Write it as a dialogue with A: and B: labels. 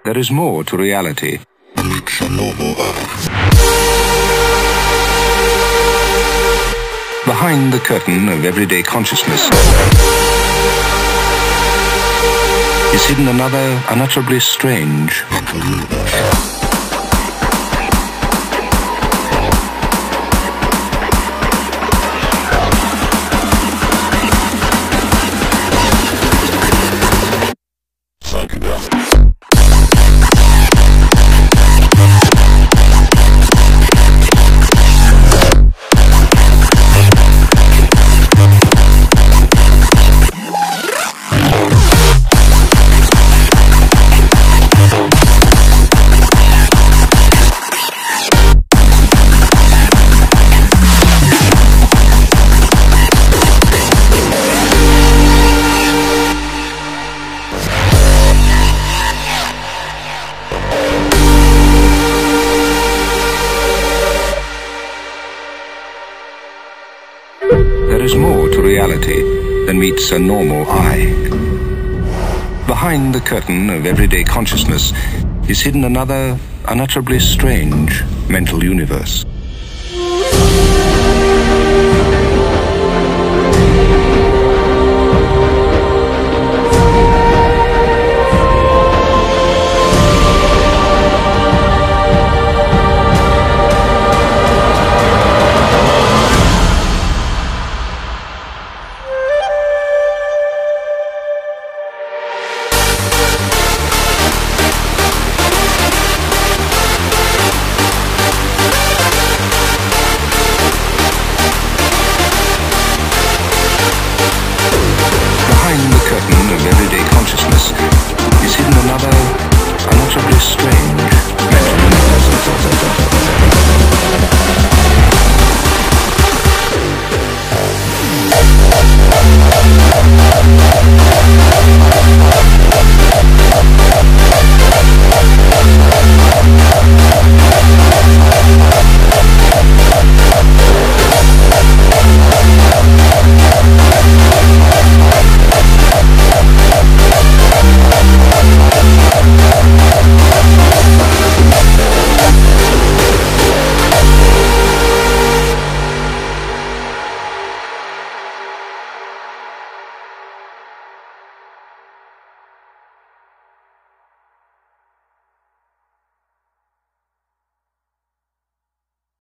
A: There is more to reality. Behind the curtain of everyday consciousness is hidden another unutterably strange There is more to reality than meets a normal eye. Behind the curtain of everyday consciousness is hidden another unutterably strange mental universe.